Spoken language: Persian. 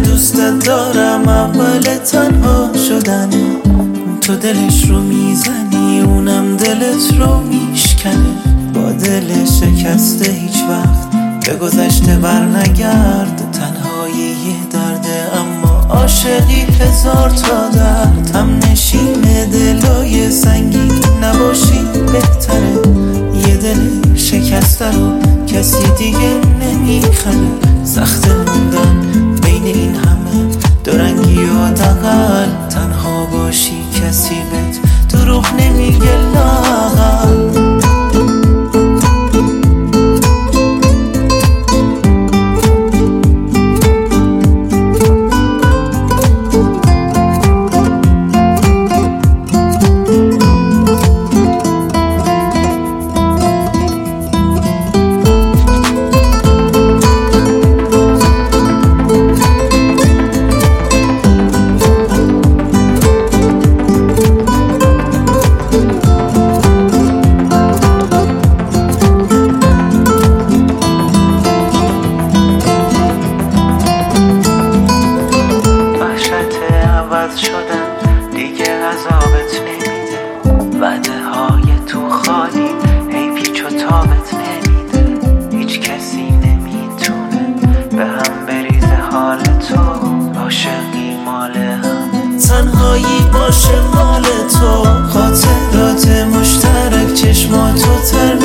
دوستت دارم اول تنها شدنه. تو دلش رو میزنی اونم دلت رو میشکنه. با دل شکسته هیچ وقت به گذشته بر نگرد. تنهایی یه درده اما عاشقی هزار تا درد. هم نشین دلای سنگین نباشی بهتره. یه دل شکسته رو کسی دیگه نمیخره. سخت موندن بین این همه دورنگی و دقل. تنها باشی کسی بهت دروغ نمیگه لاغل. شدن دیگه عذابت نمیده. وعده های تو خالی ای پیچ و تابت نمیده. هیچ کسی نمیتونه به هم بریزه حال تو. عاشقی مال هم، تنهایی باشه مال تو. خاطرات مشترک چشماتو تر